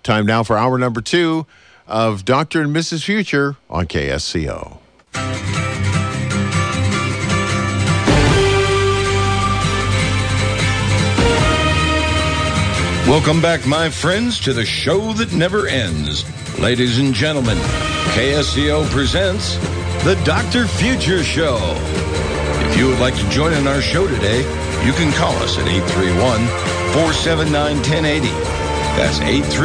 Time now for hour number 2 of Dr. and Mrs. Future on KSCO. Welcome back, my friends, to the show that never ends. Ladies and gentlemen, KSCO presents the Dr. Future Show. If you would like to join in our show today, you can call us at 831-479-1080. That's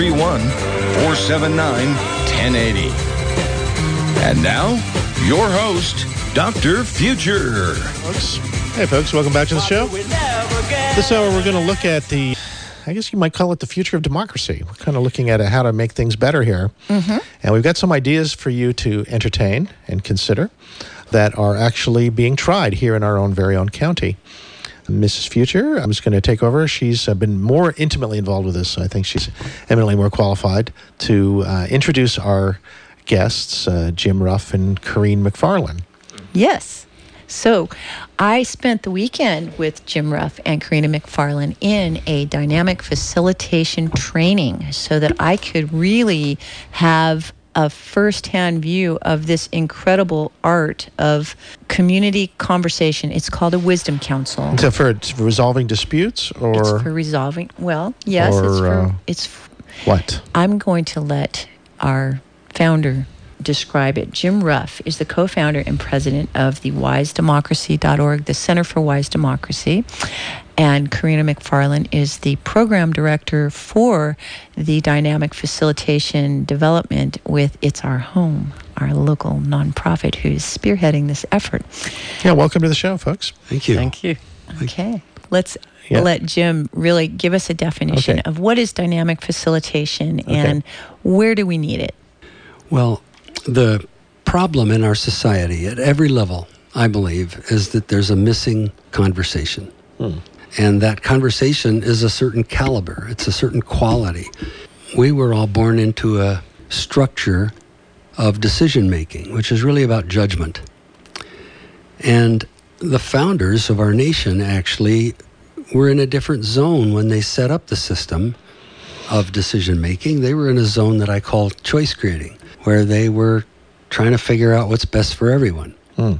831-479-1080. And now, your host, Dr. Future. Hey, folks, welcome back to the show. This hour, we're going to look at I guess you might call it the future of democracy. We're kind of looking at how to make things better here. Mm-hmm. And we've got some ideas for you to entertain and consider that are actually being tried here in our own very own county. Mrs. Future, I'm just going to take over. She's been more intimately involved with this, so I think she's eminently more qualified to introduce our guests, Jim Ruff and Corrine McFarlane. Yes. So I spent the weekend with Jim Ruff and Karina McFarlane in a dynamic facilitation training so that I could really have a firsthand view of this incredible art of community conversation. It's called a wisdom council. So for resolving disputes, or it's for resolving. Well, yes, it's what? I'm going to let our founder describe it. Jim Ruff is the co-founder and president of the wisedemocracy.org, the Center for Wise Democracy. And Karina McFarlane is the program director for the dynamic facilitation development with It's Our Home, our local nonprofit who's spearheading this effort. Yeah, welcome to the show, folks. Thank you. Thank you. Okay. Let's let Jim really give us a definition of what is dynamic facilitation and where do we need it? Well, the problem in our society at every level, I believe, is that there's a missing conversation. And that conversation is a certain caliber. It's a certain quality. We were all born into a structure of decision-making, which is really about judgment. And the founders of our nation actually were in a different zone when they set up the system of decision-making. They were in a zone that I call choice creating, where they were trying to figure out what's best for everyone.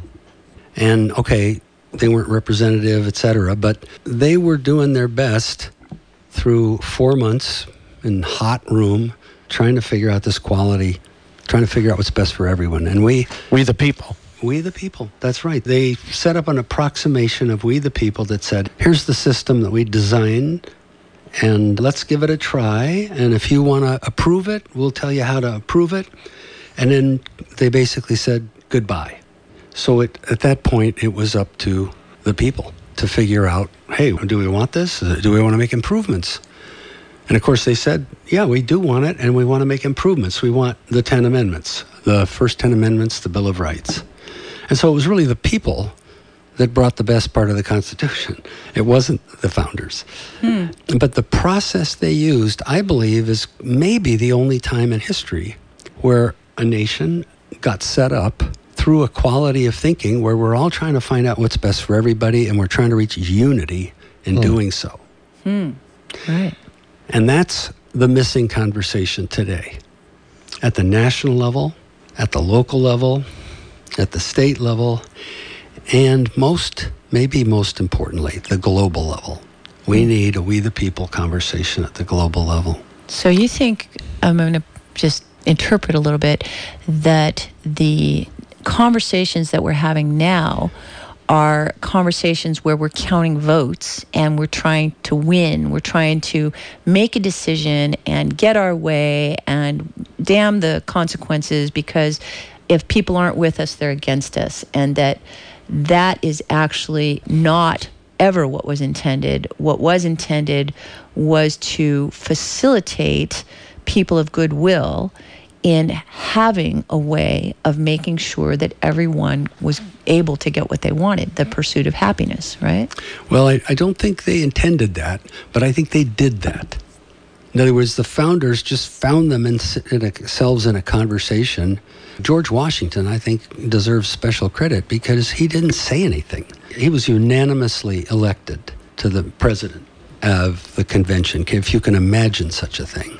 And, they weren't representative, et cetera, but they were doing their best through 4 months in hot room, trying to figure out this quality, trying to figure out what's best for everyone. And we the people. We the people, that's right. They set up an approximation of we the people that said, here's the system that we designed, and let's give it a try. And if you want to approve it, we'll tell you how to approve it. And then they basically said goodbye. So at that point, it was up to the people to figure out, hey, do we want this? Do we want to make improvements? And of course, they said, yeah, we do want it, and we want to make improvements. We want the 10 amendments, the first 10 amendments, the Bill of Rights. And so it was really the people that brought the best part of the Constitution. It wasn't the founders. But the process they used, I believe, is maybe the only time in history where a nation got set up through a quality of thinking where we're all trying to find out what's best for everybody, and we're trying to reach unity in doing so. Right. And that's the missing conversation today. At the national level, at the local level, at the state level, and maybe most importantly, the global level. We need a we the people conversation at the global level. So you think, I'm going to just interpret a little bit, that the conversations that we're having now are conversations where we're counting votes and we're trying to win. We're trying to make a decision and get our way and damn the consequences, because if people aren't with us, they're against us. And that is actually not ever what was intended. What was intended was to facilitate people of goodwill in having a way of making sure that everyone was able to get what they wanted, the pursuit of happiness, right? Well, I don't think they intended that, but I think they did that. In other words, the founders just found themselves in a conversation. George Washington, I think, deserves special credit because he didn't say anything. He was unanimously elected to the president of the convention, if you can imagine such a thing.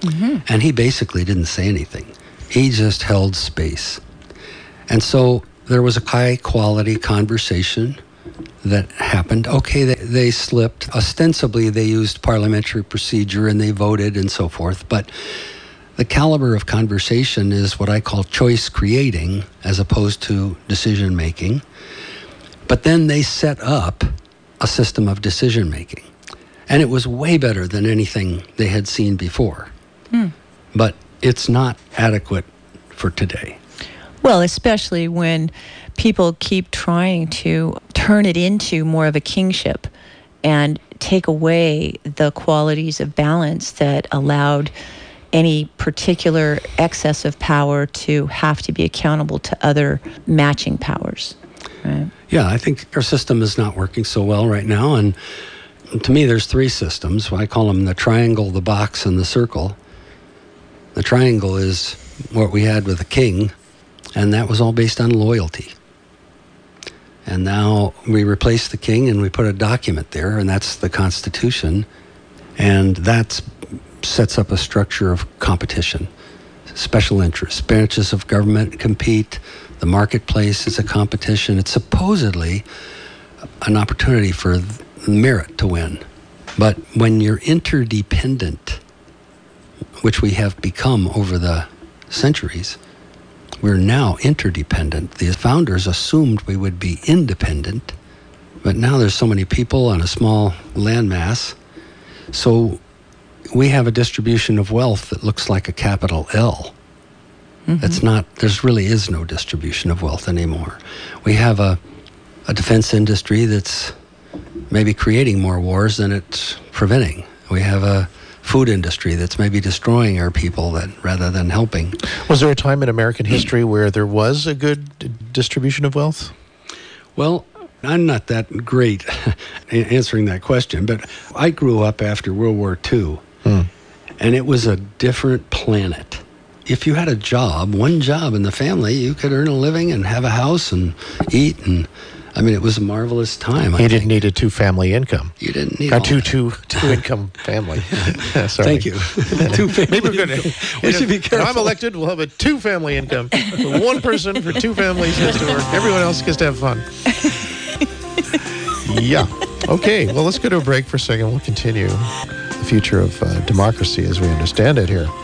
And he basically didn't say anything. He just held space. And so there was a high-quality conversation that happened. Okay, they slipped. Ostensibly, they used parliamentary procedure and they voted and so forth. But the caliber of conversation is what I call choice creating as opposed to decision making. But then they set up a system of decision making. And it was way better than anything they had seen before. But it's not adequate for today. Well, especially when people keep trying to turn it into more of a kingship and take away the qualities of balance that allowed any particular excess of power to have to be accountable to other matching powers. Right? Yeah, I think our system is not working so well right now. And to me, there's three systems. I call them the triangle, the box, and the circle. The triangle is what we had with the king, and that was all based on loyalty. And now we replace the king and we put a document there, and that's the Constitution. And that sets up a structure of competition. Special interests, branches of government compete. The marketplace is a competition. It's supposedly an opportunity for merit to win. But when you're interdependent, which we have become over the centuries, we're now interdependent. The founders assumed we would be independent, but now there's so many people on a small landmass. So we have a distribution of wealth that looks like a capital L. It's not, there's really is no distribution of wealth anymore. We have a defense industry that's maybe creating more wars than it's preventing. We have a food industry that's maybe destroying our people rather than helping. Was there a time in American history where there was a good distribution of wealth? Well, I'm not that great in answering that question, but I grew up after World War II, and it was a different planet. If you had a job, one job in the family, you could earn a living and have a house and eat, and I mean, it was a marvelous time. You didn't need a two-family income. You didn't need two-income family. Sorry. Thank you. Two-family. Maybe we're going to. We should be careful. When I'm elected, we'll have a two-family income. One person for two families has to work. Everyone else gets to have fun. Yeah. Okay. Well, let's go to a break for a second. We'll continue the future of democracy as we understand it here.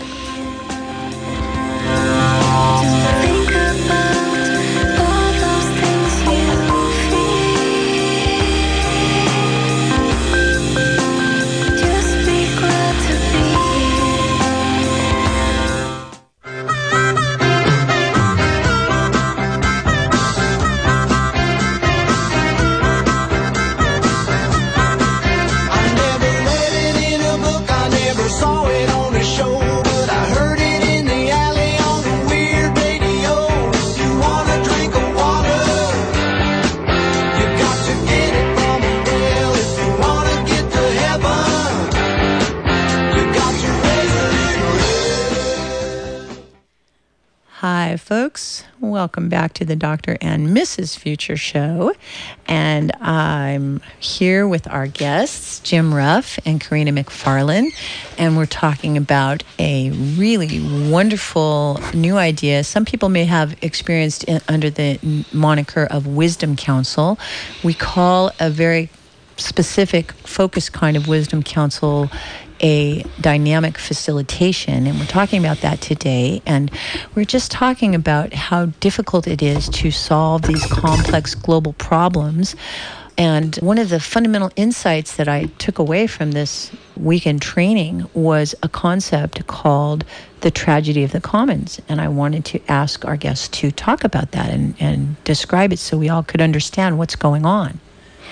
Hi, folks. Welcome back to the Dr. and Mrs. Future Show. And I'm here with our guests, Jim Ruff and Karina McFarland. And we're talking about a really wonderful new idea. Some people may have experienced it under the moniker of Wisdom Council. We call a very specific, focused kind of Wisdom Council a dynamic facilitation, and we're talking about that today. And we're just talking about how difficult it is to solve these complex global problems. And one of the fundamental insights that I took away from this weekend training was a concept called the tragedy of the commons. And I wanted to ask our guests to talk about that and describe it so we all could understand what's going on.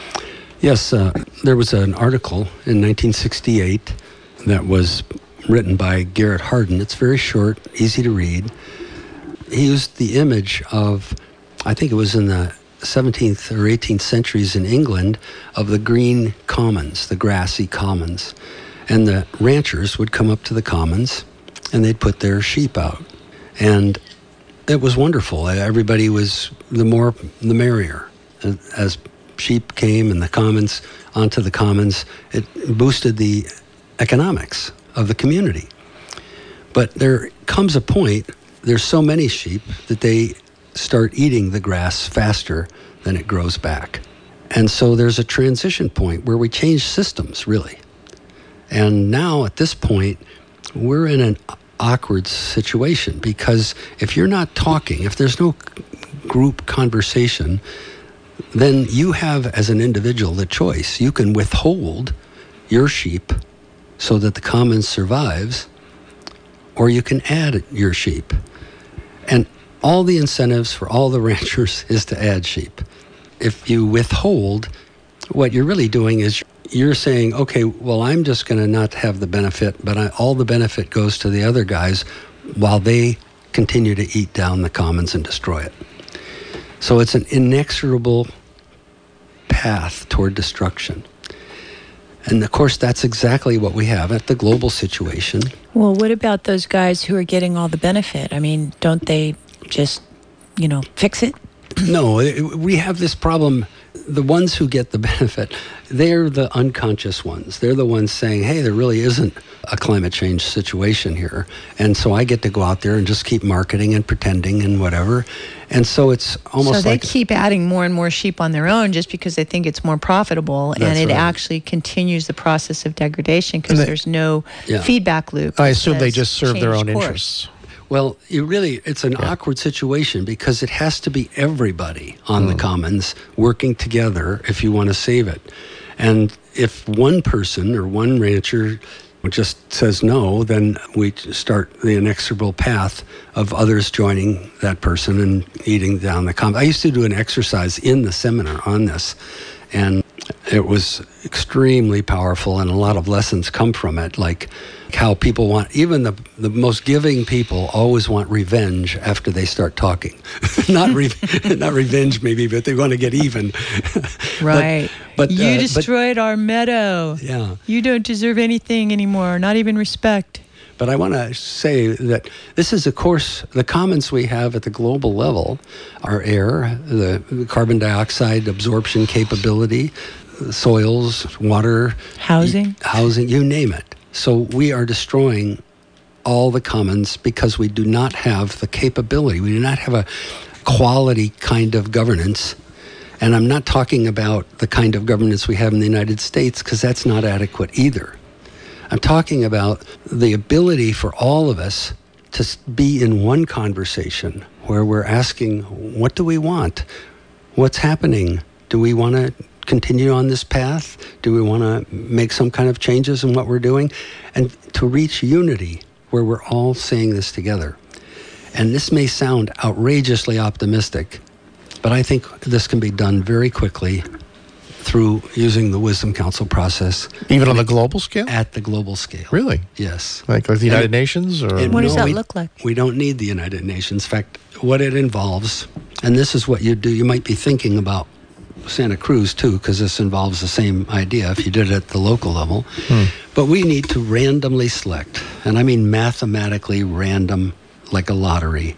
Yes, there was an article in 1968 that was written by Garrett Hardin. It's very short, easy to read. He used the image of, I think it was in the 17th or 18th centuries in England, of the green commons, the grassy commons. And the ranchers would come up to the commons and they'd put their sheep out. And it was wonderful. Everybody was, the more, the merrier. As sheep came and the commons onto the commons, it boosted the economics of the community. But there comes a point, there's so many sheep that they start eating the grass faster than it grows back. And so there's a transition point where we change systems, really. And now at this point, we're in an awkward situation, because if you're not talking, if there's no group conversation, then you have, as an individual, the choice. You can withhold your sheep so that the commons survives, or you can add your sheep. And all the incentives for all the ranchers is to add sheep. If you withhold, what you're really doing is you're saying, okay, well, I'm just going to not have the benefit, but all the benefit goes to the other guys while they continue to eat down the commons and destroy it. So it's an inexorable path toward destruction. And of course, that's exactly what we have at the global situation. Well, what about those guys who are getting all the benefit? I mean, don't they just, fix it? No, we have this problem. The ones who get the benefit, they're the unconscious ones. They're the ones saying, hey, there really isn't a climate change situation here. And so I get to go out there and just keep marketing and pretending and whatever. And so it's almost so they like... keep adding more and more sheep on their own just because they think it's more profitable. And it actually continues the process of degradation because there's no feedback loop. I assume they just serve their own interests. Well, it's an awkward situation because it has to be everybody on the commons working together if you want to save it. And if one person or one rancher just says no, then we start the inexorable path of others joining that person and eating down the commons. I used to do an exercise in the seminar on this, and it was extremely powerful, and a lot of lessons come from it, like how people want, even the most giving people always want revenge after they start talking. not revenge maybe, but they want to get even. Right. But you destroyed our meadow. Yeah. You don't deserve anything anymore, not even respect. But I want to say that this is, of course, the commons we have at the global level, our air, the carbon dioxide absorption capability, soils, water, housing, you name it. So we are destroying all the commons because we do not have the capability. We do not have a quality kind of governance. And I'm not talking about the kind of governance we have in the United States, because that's not adequate either. I'm talking about the ability for all of us to be in one conversation where we're asking, what do we want? What's happening? Do we want to continue on this path? Do we want to make some kind of changes in what we're doing? And to reach unity where we're all saying this together. And this may sound outrageously optimistic, but I think this can be done very quickly through using the Wisdom Council process. Even on the global scale? At the global scale. Really? Yes. Like the United Nations? Or what does that look like? We don't need the United Nations. In fact, what it involves, and this is what you do, you might be thinking about Santa Cruz too, because this involves the same idea if you did it at the local level. But we need to randomly select, and I mean mathematically random, like a lottery,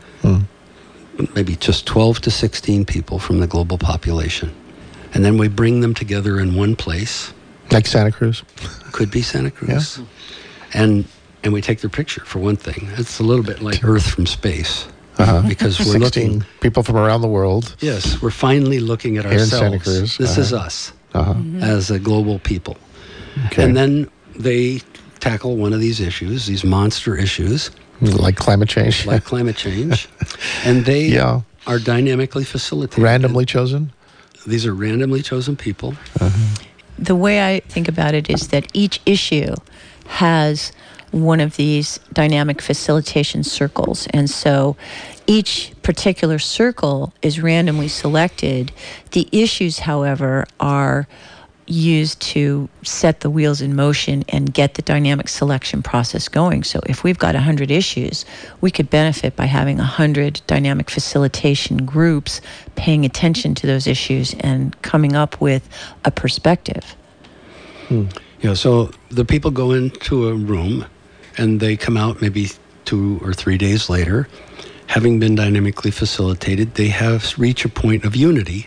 maybe just 12 to 16 people from the global population. And then we bring them together in one place. Like Santa Cruz? Could be Santa Cruz. Yeah. And we take their picture, for one thing. It's a little bit like Earth from space. Because we're 16 looking... people from around the world. Yes, we're finally looking at ourselves. Here in Santa Cruz. This is us as a global people. Okay. And then they tackle one of these issues, these monster issues. Like climate change. Like climate change. And they are dynamically facilitated. Randomly chosen? These are randomly chosen people. The way I think about it is that each issue has one of these dynamic facilitation circles. And so each particular circle is randomly selected. The issues, however, are used to set the wheels in motion and get the dynamic selection process going. So if we've got 100 issues, we could benefit by having 100 dynamic facilitation groups paying attention to those issues and coming up with a perspective. Yeah, so the people go into a room and they come out maybe 2 or 3 days later, having been dynamically facilitated. They have reached a point of unity,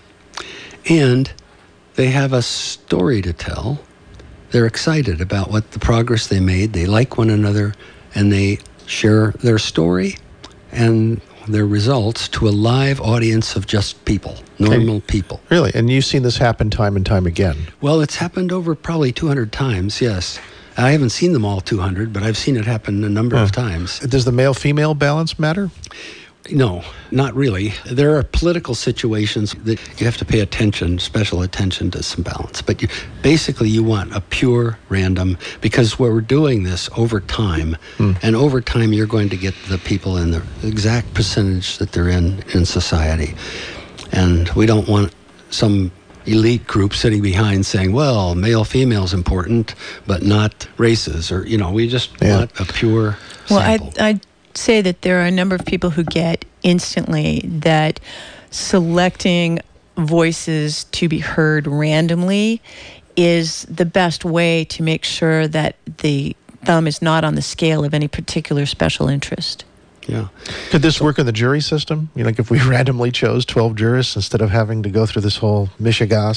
and they have a story to tell. They're excited about what the progress they made. They like one another, and they share their story and their results to a live audience of just people, normal people. Really? And you've seen this happen time and time again? Well, it's happened over probably 200 times, yes. I haven't seen them all 200, but I've seen it happen a number of times. Does the male-female balance matter? No, not really. There are political situations that you have to pay special attention to some balance. But basically you want a pure random, because we're doing this over time. And over time you're going to get the people in the exact percentage that they're in society. And we don't want some elite group sitting behind saying, well, male-female is important, but not races. Or, we just want a pure sample. Well, I'd say that there are a number of people who get instantly that selecting voices to be heard randomly is the best way to make sure that the thumb is not on the scale of any particular special interest. Yeah. Could this work in the jury system? Like if we randomly chose 12 jurists instead of having to go through this whole mishigas?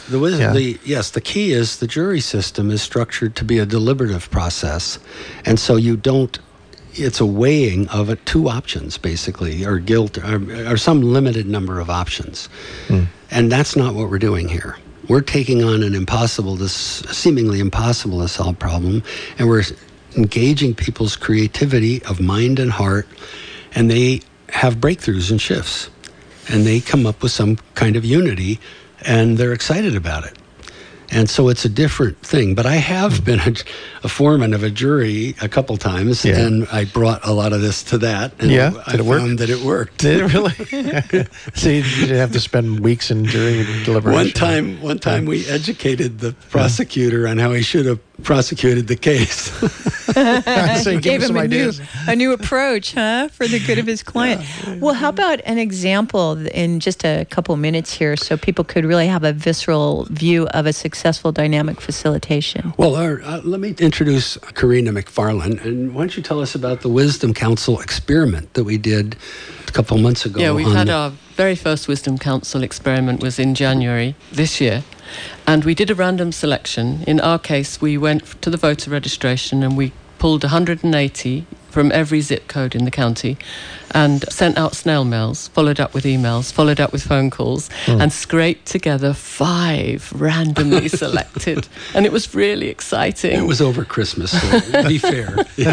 The key is the jury system is structured to be a deliberative process. And so it's a weighing of two options, basically, or guilt, or some limited number of options. And that's not what we're doing here. We're taking on this seemingly impossible to solve problem, and we're engaging people's creativity of mind and heart, and they have breakthroughs and shifts, and they come up with some kind of unity, and they're excited about it. And so it's a different thing. But I have been a foreman of a jury a couple times, and I brought a lot of this to that. And I found that it worked. Did it really? So you didn't have to spend weeks in jury deliberation? One time we educated the prosecutor on how he should have prosecuted the case. So you gave him ideas. a new approach, for the good of his client. Well, how about an example in just a couple minutes here so people could really have a visceral view of a successful dynamic facilitation? Well, let me introduce Karina McFarland. And why don't you tell us about the Wisdom Council experiment that we did a couple months ago? Yeah, we've had our very first Wisdom Council experiment was in January this year. And we did a random selection. In our case, we went to the voter registration and we pulled 180 from every zip code in the county and sent out snail mails, followed up with emails, followed up with phone calls, and scraped together 5 randomly selected. And it was really exciting. It was over Christmas, so to be fair.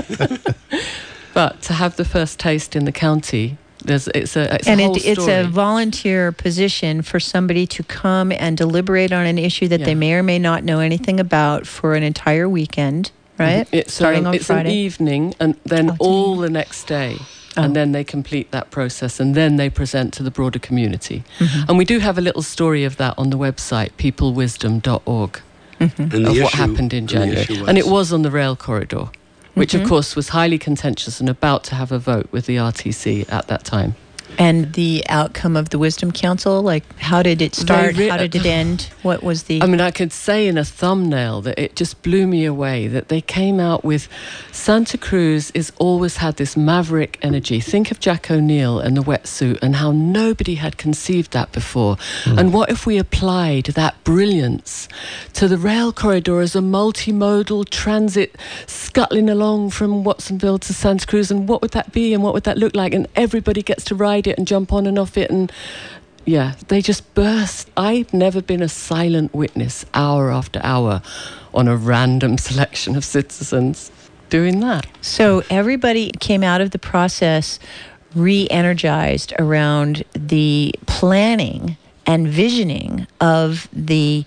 But to have the first taste in the county, it's a volunteer position for somebody to come and deliberate on an issue that they may or may not know anything about for an entire weekend, right? Starting on Friday. It's an evening, and then all the next day. And then they complete that process, and then they present to the broader community. And we do have a little story of that on the website, peoplewisdom.org, of what happened in January. And it was on the rail corridor, which of course was highly contentious and about to have a vote with the RTC at that time. And the outcome of the Wisdom Council, like how did it start? How did it end? What was the... I could say in a thumbnail that it just blew me away that they came out with Santa Cruz has always had this maverick energy. Think of Jack O'Neill and the wetsuit and how nobody had conceived that before. And what if we applied that brilliance to the rail corridor as a multimodal transit scuttling along from Watsonville to Santa Cruz, and what would that be and what would that look like? And everybody gets to ride it and jump on and off it, and they just burst. I've never been a silent witness hour after hour on a random selection of citizens doing that. So everybody came out of the process re-energized around the planning and visioning of the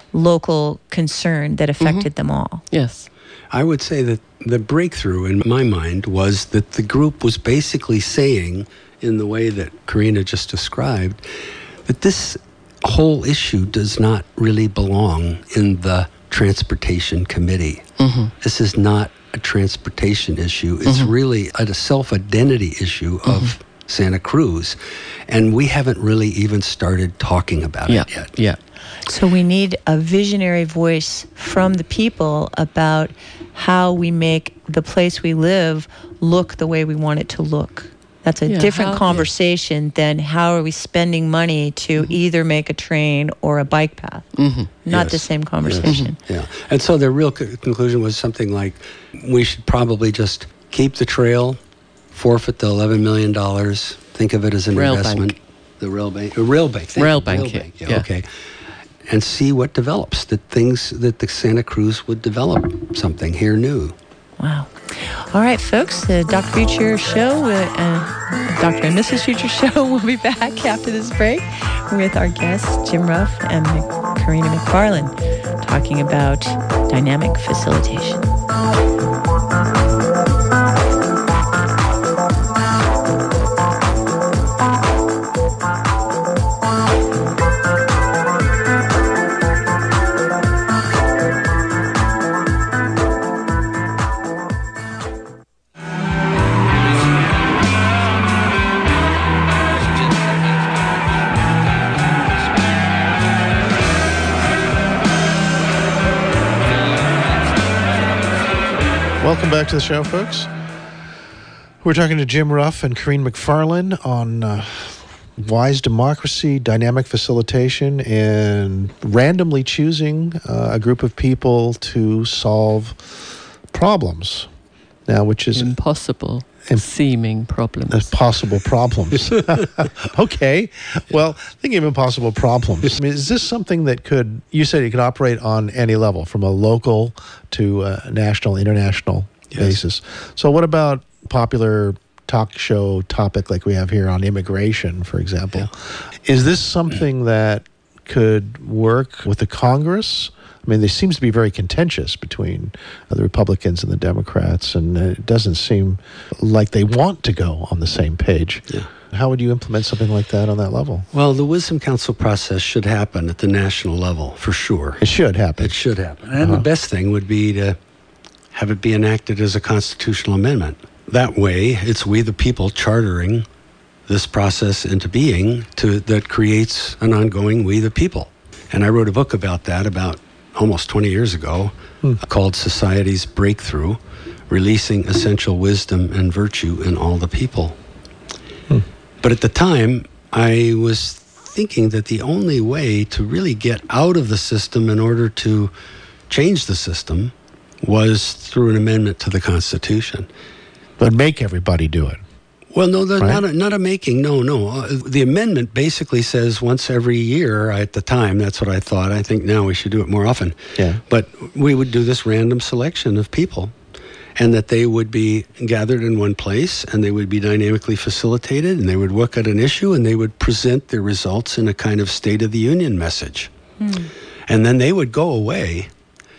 local concern that affected them all. Yes. I would say that the breakthrough in my mind was that the group was basically saying, in the way that Karina just described, that this whole issue does not really belong in the transportation committee. This is not a transportation issue. It's really a self-identity issue of Santa Cruz. And we haven't really even started talking about it yet. Yeah. So we need a visionary voice from the people about how we make the place we live look the way we want it to look. That's a different conversation than how are we spending money to either make a train or a bike path. Not the same conversation. Yeah. And so the real conclusion was something like, we should probably just keep the trail, forfeit the $11 million. Think of it as an investment. Bank. The rail bank. Rail bank. Rail bank, yeah. Okay. And see what develops. That the Santa Cruz would develop something here new. Wow. All right, folks, the Dr. Future Show, Dr. and Mrs. Future Show will be back after this break with our guests, Jim Ruff and Karina McFarland, talking about dynamic facilitation. Welcome back to the show, folks. We're talking to Jim Ruff and Karine McFarland on wise democracy, dynamic facilitation, and randomly choosing a group of people to solve problems. Now, which is impossible. Seeming problems. Possible problems. Okay. Well, thinking of impossible problems. I mean, is this something that you said it could operate on any level, from a local to a national, international basis? So what about popular talk show topic like we have here on immigration, for example? Yeah. Is this something that could work with the Congress? I mean, there seems to be very contentious between the Republicans and the Democrats, and it doesn't seem like they want to go on the same page. Yeah. How would you implement something like that on that level? Well, the Wisdom Council process should happen at the national level, for sure. It should happen. It should happen. And the best thing would be to have it be enacted as a constitutional amendment. That way, it's we the people chartering this process into being that creates an ongoing we the people. And I wrote a book about that about almost 20 years ago, called Society's Breakthrough, Releasing Essential Wisdom and Virtue in All the People. But at the time, I was thinking that the only way to really get out of the system in order to change the system was through an amendment to the Constitution. But make everybody do it. Well, no, not a making. No. The amendment basically says once every year. At the time, that's what I thought. I think now we should do it more often. Yeah. But we would do this random selection of people, and that they would be gathered in one place, and they would be dynamically facilitated, and they would look at an issue, and they would present their results in a kind of State of the Union message. And then they would go away.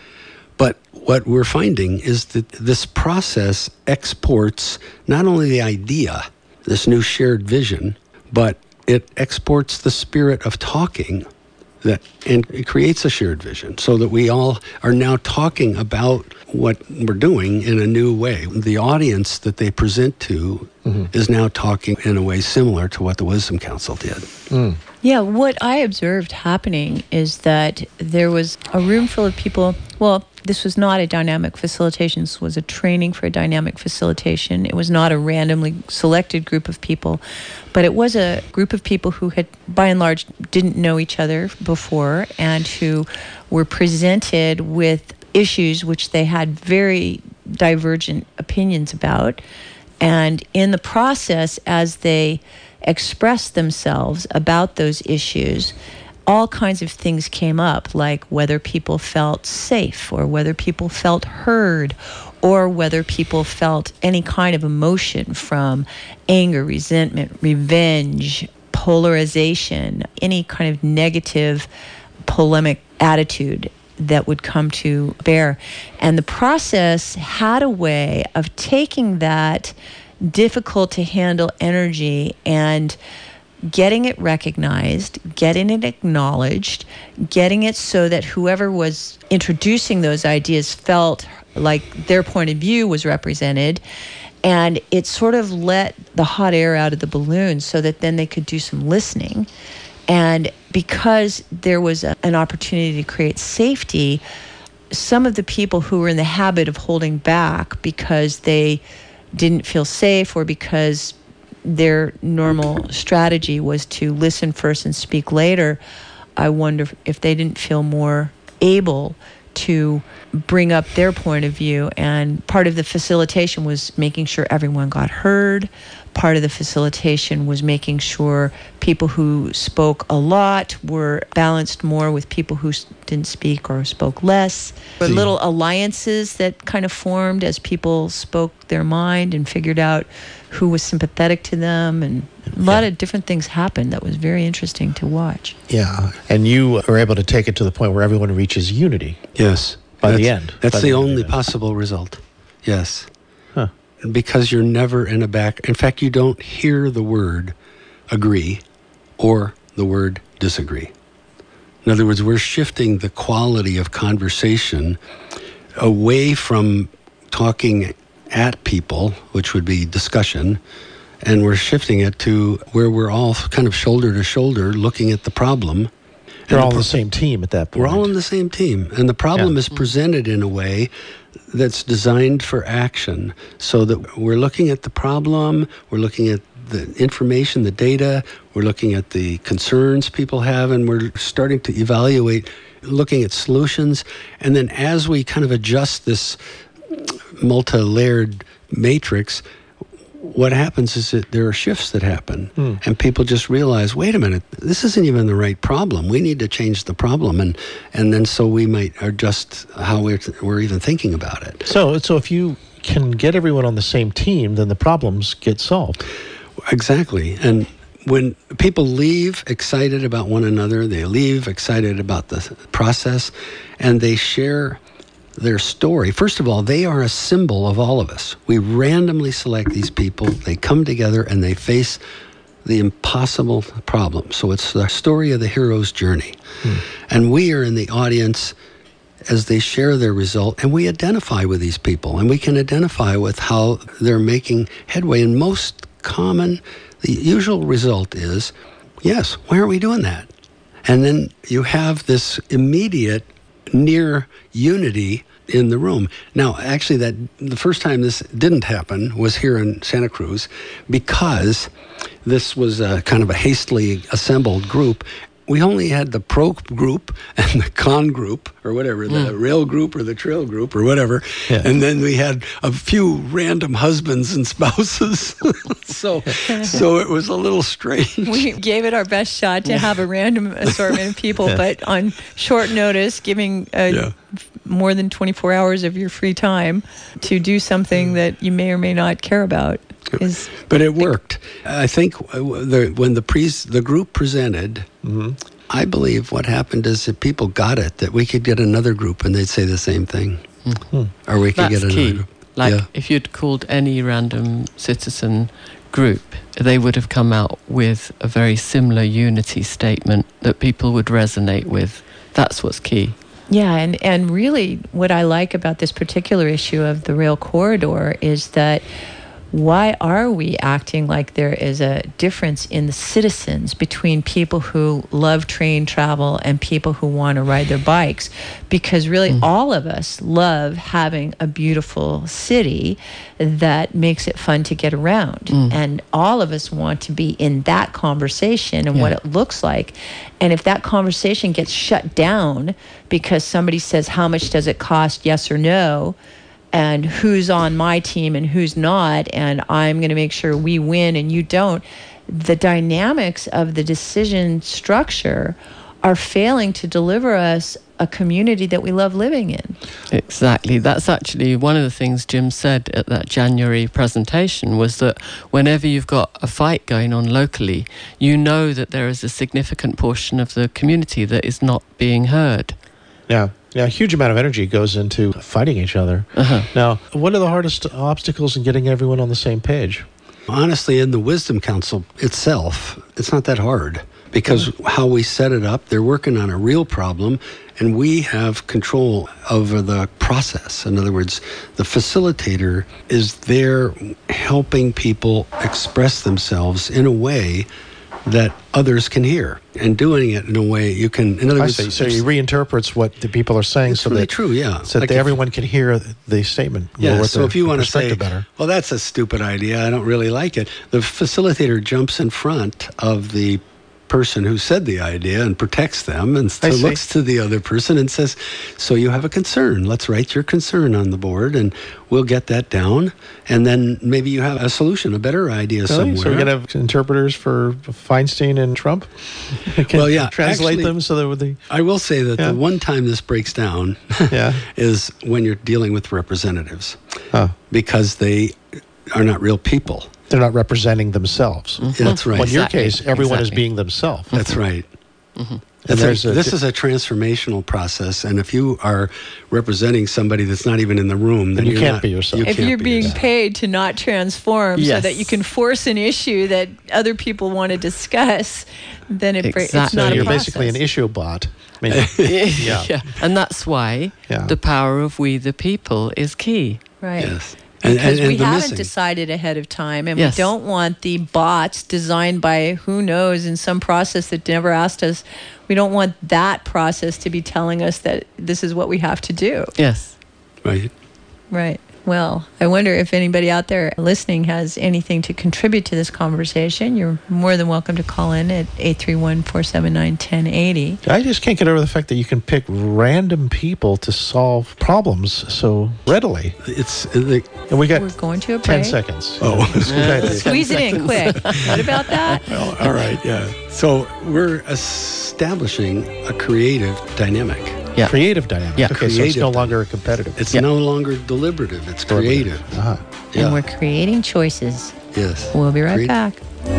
But what we're finding is that this process exports not only the idea, this new shared vision, but it exports the spirit of talking, and it creates a shared vision so that we all are now talking about what we're doing in a new way. The audience that they present to is now talking in a way similar to what the Wisdom Council did. Yeah, what I observed happening is that there was a room full of people. Well, this was not a dynamic facilitation. This was a training for a dynamic facilitation. It was not a randomly selected group of people, but it was a group of people who had, by and large, didn't know each other before, and who were presented with issues which they had very divergent opinions about. And in the process, as they expressed themselves about those issues, all kinds of things came up, like whether people felt safe, or whether people felt heard, or whether people felt any kind of emotion from anger, resentment, revenge, polarization, any kind of negative polemic attitude that would come to bear. And the process had a way of taking that difficult to handle energy and getting it recognized, getting it acknowledged, getting it so that whoever was introducing those ideas felt like their point of view was represented. And it sort of let the hot air out of the balloon so that then they could do some listening. And because there was an opportunity to create safety, some of the people who were in the habit of holding back because they didn't feel safe, or because their normal strategy was to listen first and speak later, I wonder if they didn't feel more able to bring up their point of view. And part of the facilitation was making sure everyone got heard. Part of the facilitation was making sure people who spoke a lot were balanced more with people who didn't speak or spoke less. There were little alliances that kind of formed as people spoke their mind and figured out who was sympathetic to them. And a lot of different things happened that was very interesting to watch. Yeah. And you were able to take it to the point where everyone reaches unity. Yes. By the end. That's the only possible result. Yes. Huh. Because you're never in fact, you don't hear the word agree or the word disagree. In other words, we're shifting the quality of conversation away from talking at people, which would be discussion, and we're shifting it to where we're all kind of shoulder to shoulder looking at the problem. You're all on the same team at that point. We're all on the same team. And the problem is presented in a way that's designed for action, so that we're looking at the problem, we're looking at the information, the data, we're looking at the concerns people have, and we're starting to evaluate, looking at solutions. And then as we kind of adjust this multi-layered matrix, what happens is that there are shifts that happen, and people just realize, wait a minute, this isn't even the right problem. We need to change the problem, and then so we might adjust how we're even thinking about it. So if you can get everyone on the same team, then the problems get solved. Exactly. And when people leave excited about one another, they leave excited about the process, and they share their story. First of all, they are a symbol of all of us. We randomly select these people. They come together and they face the impossible problem. So it's the story of the hero's journey. And we are in the audience as they share their result, and we identify with these people, and we can identify with how they're making headway. And most common, the usual result is, yes, why aren't we doing that? And then you have this immediate near unity in the room. Now, actually, that the first time this didn't happen was here in Santa Cruz, because this was a kind of a hastily assembled group. We only had the pro group and the con group, or whatever, the rail group or the trail group or whatever. Yeah. And then we had a few random husbands and spouses. So it was a little strange. We gave it our best shot to have a random assortment of people, but on short notice, giving more than 24 hours of your free time to do something that you may or may not care about. But it worked. I think when the group presented, I believe what happened is that people got it, that we could get another group and they'd say the same thing. Or we could get another group. Like if you'd called any random citizen group, they would have come out with a very similar unity statement that people would resonate with. That's what's key. Yeah, and really what I like about this particular issue of the rail corridor is that why are we acting like there is a difference in the citizens between people who love train travel and people who want to ride their bikes? Because really all of us love having a beautiful city that makes it fun to get around. And all of us want to be in that conversation and what it looks like. And if that conversation gets shut down because somebody says, how much does it cost, yes or no, and who's on my team and who's not, and I'm going to make sure we win and you don't, the dynamics of the decision structure are failing to deliver us a community that we love living in. Exactly. That's actually one of the things Jim said at that January presentation, was that whenever you've got a fight going on locally, you know that there is a significant portion of the community that is not being heard. Yeah, a huge amount of energy goes into fighting each other. Now, what are the hardest obstacles in getting everyone on the same page? Honestly, in the Wisdom Council itself, it's not that hard, because how we set it up, they're working on a real problem, and we have control over the process. In other words, the facilitator is there helping people express themselves in a way that others can hear, and doing it in a way you can. In other words, so he reinterprets what the people are saying, so really that so that everyone can hear the statement. Yeah. So if you want to say, well, that's a stupid idea, I don't really like it, the facilitator jumps in front of the person who said the idea and protects them, and so looks to the other person and says, so you have a concern. Let's write your concern on the board, and we'll get that down. And then maybe you have a solution, a better idea somewhere. So we're going to have interpreters for Feinstein and Trump? Well, yeah. Translate actually, them so that I will say that the one time this breaks down is when you're dealing with representatives. Because they are not real people. They're not representing themselves. Mm-hmm. That's right. Well, in your case, everyone is being themselves. That's right. Mm-hmm. And this is a transformational process, and if you are representing somebody that's not even in the room, then you can't be yourself. If you're being paid to not transform so that you can force an issue that other people want to discuss, then it's not so a you're process. basically an issue bot. I mean, yeah. And that's why the power of we the people is key. Right. Yes. Because we haven't decided ahead of time, and we don't want the bots designed by who knows in some process that never asked us. We don't want that process to be telling us that this is what we have to do. Yes. Right. Right. Well, I wonder if anybody out there listening has anything to contribute to this conversation. You're more than welcome to call in at 831-479-1080. I just can't get over the fact that you can pick random people to solve problems so readily. And we're going to a 10 break. seconds. Oh. Squeeze it in quick. What about that? Well, all right, yeah. So we're establishing a creative dynamic. Yeah. Creative dynamic. Yeah. Okay, so it's no longer a competitive. It's no longer deliberative. It's creative. And we're creating choices. Yes. We'll be right back.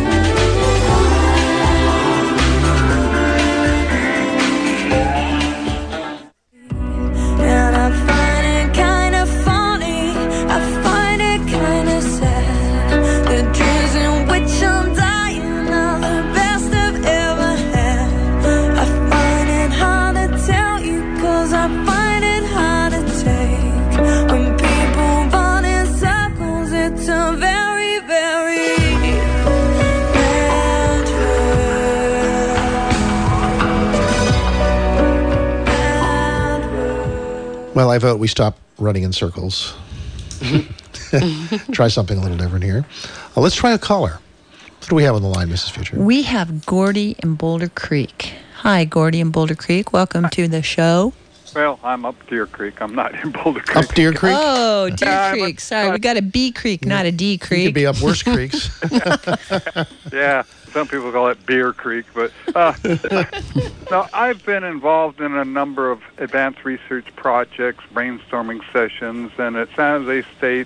And I find it kind of funny. I find it kind of sad. The dreams in which I'm dying are the best I've ever had. I find it hard to tell you, 'cause I find it hard to take. When people run in circles, it's a very, very bad word. Well, I vote we stop running in circles. Try something a little different here. Let's try a caller. What do we have on the line, Mrs. Future? We have Gordy in Boulder Creek. Hi, Gordy in Boulder Creek. Welcome to the show. Well, I'm up Deer Creek. I'm not in Boulder Creek. Up Deer Creek? Oh, Deer Creek. Sorry, we got a B Creek, not a D Creek. You could be up worse creeks. Yeah, some people call it Beer Creek. But no, I've been involved in a number of advanced research projects, brainstorming sessions, and at San Jose State,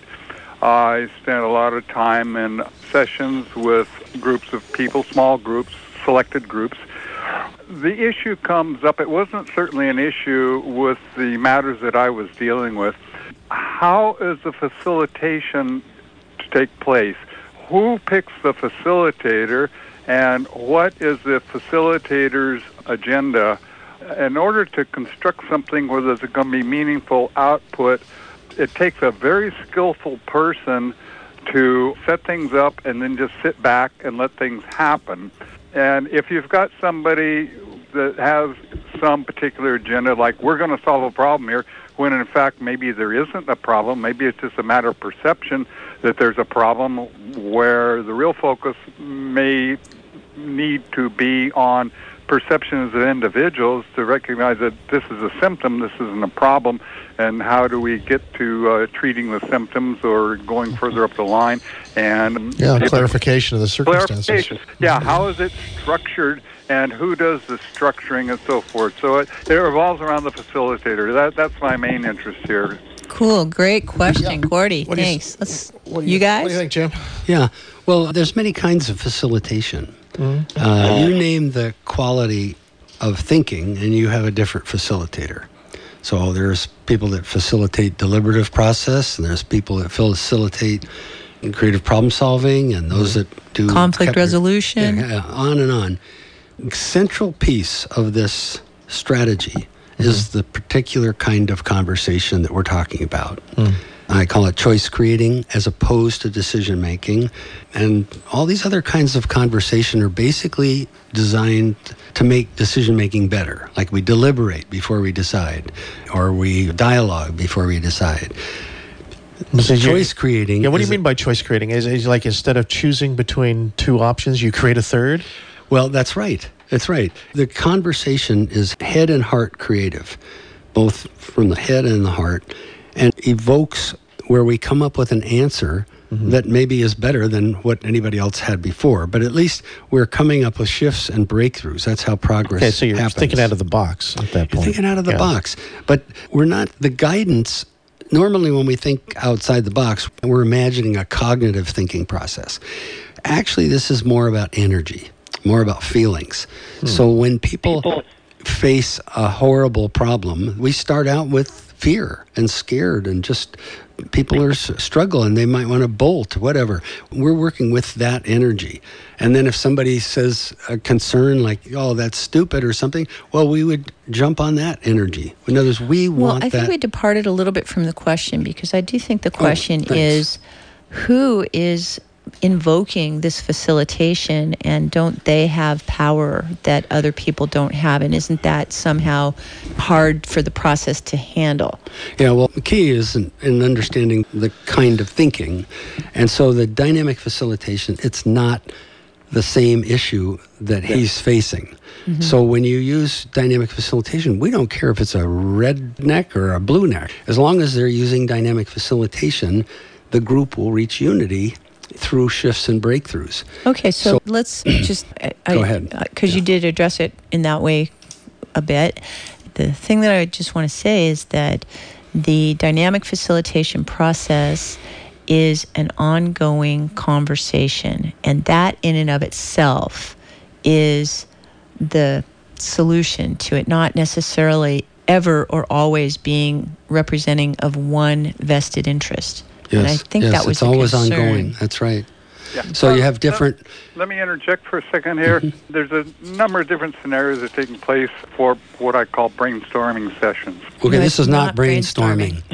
I spent a lot of time in sessions with groups of people, small groups, selected groups. The issue comes up, it wasn't certainly an issue with the matters that I was dealing with. How is the facilitation to take place? Who picks the facilitator, and what is the facilitator's agenda? In order to construct something where there's going to be meaningful output, it takes a very skillful person to set things up and then just sit back and let things happen. And if you've got somebody that has some particular agenda, like we're going to solve a problem here, when in fact maybe there isn't a problem, maybe it's just a matter of perception that there's a problem, where the real focus may need to be on perceptions of individuals to recognize that this is a symptom, this isn't a problem, and how do we get to treating the symptoms or going further up the line. And clarification of the circumstances. Clarification. Yeah, how is it structured, and who does the structuring and so forth. So it revolves around the facilitator. That's my main interest here. Cool, great question, Gordy. Thanks. You guys? What do you think, Jim? Yeah, well, there's many kinds of facilitation. You name the quality of thinking, and you have a different facilitator. So there's people that facilitate deliberative process, and there's people that facilitate creative problem solving, and those that do conflict resolution. On and on. Central piece of this strategy is the particular kind of conversation that we're talking about. I call it choice creating as opposed to decision making. And all these other kinds of conversation are basically designed to make decision making better. Like we deliberate before we decide, or we dialogue before we decide. So choice creating. Yeah, what do you mean by choice creating? Is like instead of choosing between two options, you create a third? Well, that's right. That's right. The conversation is head and heart creative, both from the head and the heart, and evokes where we come up with an answer that maybe is better than what anybody else had before. But at least we're coming up with shifts and breakthroughs. That's how progress happens. Okay, so you're thinking out of the box at that point. You're thinking out of the box. But we're not, the guidance, normally when we think outside the box, we're imagining a cognitive thinking process. Actually, this is more about energy, more about feelings. So when people face a horrible problem, we start out with fear and scared and just people are struggling. They might want to bolt, whatever. We're working with that energy. And then if somebody says a concern like, oh, that's stupid or something, well, we would jump on that energy. In other words, we want that. Well, I think we departed a little bit from the question because I do think the question is who is invoking this facilitation and don't they have power that other people don't have, and isn't that somehow hard for the process to handle? Yeah, well, the key is in understanding the kind of thinking. And so the dynamic facilitation, it's not the same issue that he's facing. So when you use dynamic facilitation, we don't care if it's a red neck or a blue neck. As long as they're using dynamic facilitation, the group will reach unity through shifts and breakthroughs. Okay, so let's just... Go ahead. Because you did address it in that way a bit. The thing that I just want to say is that the dynamic facilitation process is an ongoing conversation, and that in and of itself is the solution to it, not necessarily ever or always being representing of one vested interest. Yes, and I think that was it's always concern. ongoing. That's right. Yeah. So you have different... Let me interject for a second here. There's a number of different sscenarios that are taking place for what I call brainstorming sessions. Okay, No, this it's is not not brainstorming.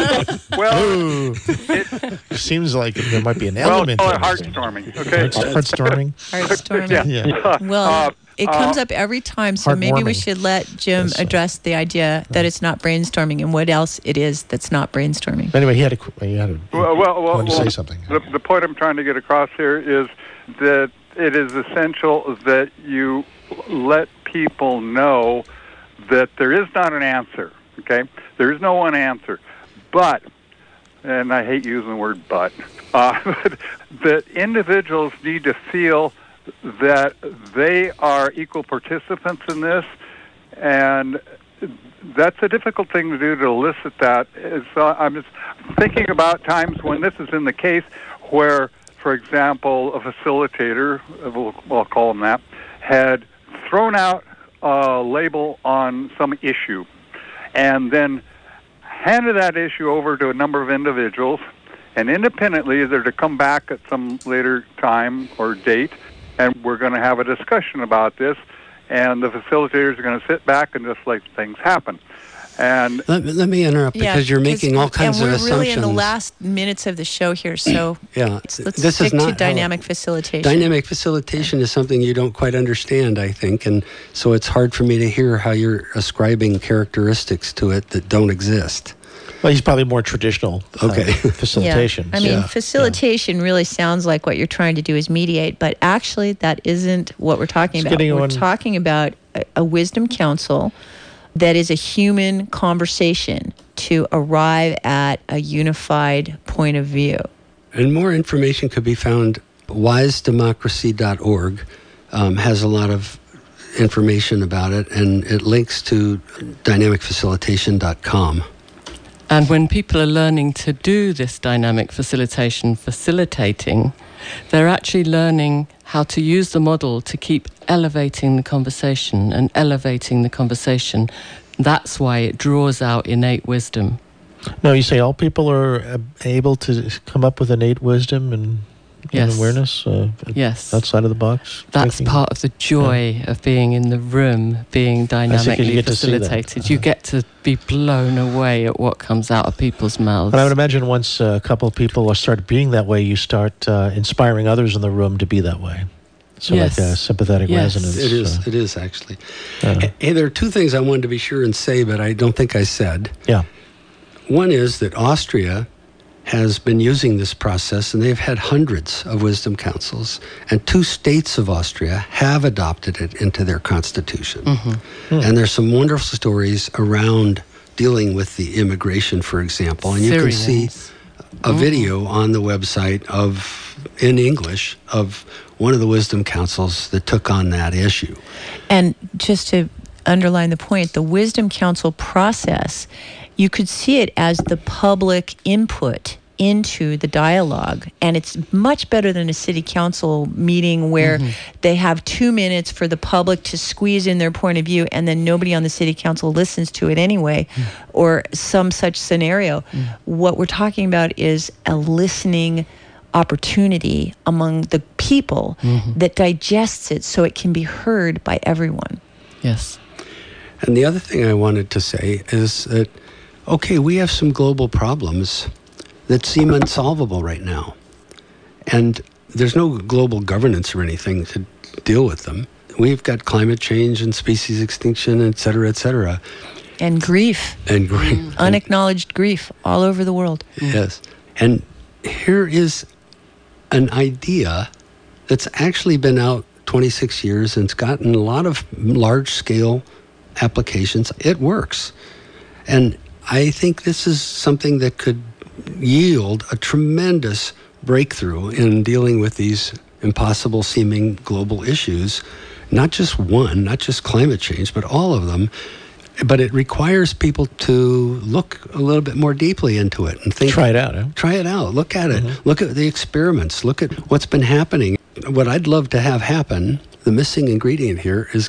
Well, It seems like there might be an well, element. call it of heartstorming, okay? Heartstorming. Heartstorming. Yeah. Well, it comes up every time, so maybe we Heartwarming. should let Jim address the idea that it's not brainstorming and what else it is that's not brainstorming. Anyway, he had wanted to say something. The point I'm trying to get across here is that it is essential that you let people know that there is not an answer, okay? There is no one answer. But, and I hate using the word but, that individuals need to feel that they are equal participants in this, and that's a difficult thing to do, to elicit that. So I'm just thinking about times when this is in the case where, for example, a facilitator, we'll call him that, had thrown out a label on some issue and then handed that issue over to a number of individuals, and independently they're to come back at some later time or date, and we're going to have a discussion about this, and the facilitators are going to sit back and just let things happen. And let me interrupt because you're making all kinds of assumptions. And we're really in the last minutes of the show here, so yeah, let's this stick is not to dynamic facilitation. Dynamic facilitation is something you don't quite understand, I think, and so it's hard for me to hear how you're ascribing characteristics to it that don't exist. Well, he's probably more traditional facilitation. Yeah. I mean, facilitation really sounds like what you're trying to do is mediate, but actually that isn't what we're talking about. We're talking about a wisdom council that is a human conversation to arrive at a unified point of view. And more information could be found. wisedemocracy.org has a lot of information about it, and it links to dynamicfacilitation.com. And when people are learning to do this dynamic facilitating, they're actually learning how to use the model to keep elevating the conversation and elevating the conversation. That's why it draws out innate wisdom. No, you say all people are able to come up with innate wisdom and awareness outside of the box? That's part of the joy of being in the room, being dynamically facilitated. You get to be blown away at what comes out of people's mouths. But I would imagine once a couple of people start being that way, you start inspiring others in the room to be that way. So like a sympathetic resonance. It is actually. Hey, there are two things I wanted to be sure and say, but I don't think I said. Yeah. One is that Austria has been using this process, and they've had hundreds of wisdom councils, and 2 states of Austria have adopted it into their constitution. And there's some wonderful stories around dealing with the immigration, for example, and you can see a video on the website in English of one of the wisdom councils that took on that issue. And just to underline the point, the Wisdom Council process, you could see it as the public input into the dialogue. And it's much better than a city council meeting where they have 2 minutes for the public to squeeze in their point of view and then nobody on the city council listens to it anyway, or some such scenario. What we're talking about is a listening opportunity among the people that digests it so it can be heard by everyone. Yes. And the other thing I wanted to say is that, okay, we have some global problems that seem unsolvable right now. And there's no global governance or anything to deal with them. We've got climate change and species extinction, et cetera, et cetera. And grief. And grief. Unacknowledged grief all over the world. Yes. And here is an idea that's actually been out 26 years and it's gotten a lot of large-scale applications. It works. And I think this is something that could yield a tremendous breakthrough in dealing with these impossible-seeming global issues. Not just one, not just climate change, but all of them. But it requires people to look a little bit more deeply into it and think. Try it out, huh? Try it out. Look at it. Look at the experiments. Look at what's been happening. What I'd love to have happen, the missing ingredient here, is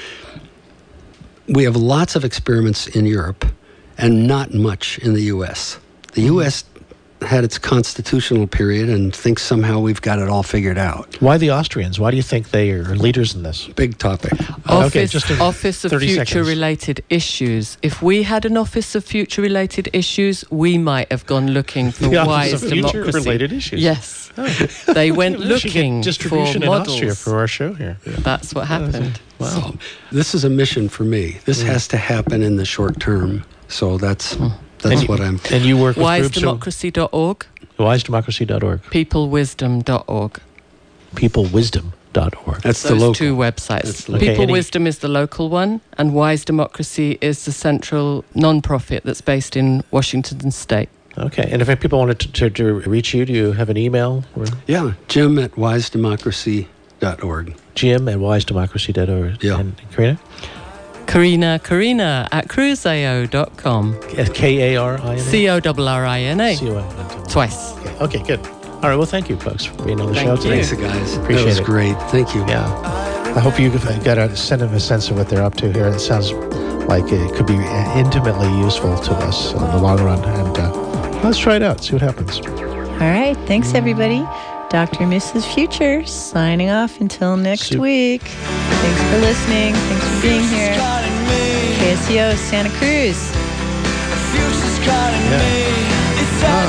we have lots of experiments in Europe and not much in the U.S. The U.S. had its constitutional period and thinks somehow we've got it all figured out. Why the Austrians? Why do you think they are leaders in this? Big topic. Office of 30 Future-Related Issues. If we had an Office of Future-Related Issues, we might have gone looking for The wise Office of democracy. Future-Related Issues. Yes. They went looking distribution for in models. Austria for our show here. That's what happened. Wow. So this is a mission for me. This has to happen in the short term. So that's what I'm... And you work with groups... WiseDemocracy.org. WiseDemocracy.org. PeopleWisdom.org. PeopleWisdom.org. That's the Those local. 2 websites. That's the local. Okay, People Wisdom is the local one, and Wise Democracy is the central non-profit that's based in Washington State. Okay. And if people wanted to reach you, do you have an email? Yeah, Jim at wisedemocracy.org. Jim at wisedemocracy.org. Yeah. And Karina? Karina at cruiseo.com. Karina? CORRINA. CORRINA. Twice. Okay, good. All right. Well, thank you, folks, for being on the Thank show you. today. Thanks, guys. Appreciate that was it. great. Thank you. Yeah. I hope you got a sense of what they're up to here. It sounds like it could be intimately useful to us in the long run. And let's try it out, see what happens. All right. Thanks, everybody. Dr. and Mrs. Future signing off until next week. Thanks for listening. Thanks for being here. KSCO Santa Cruz. Future's calling me. It's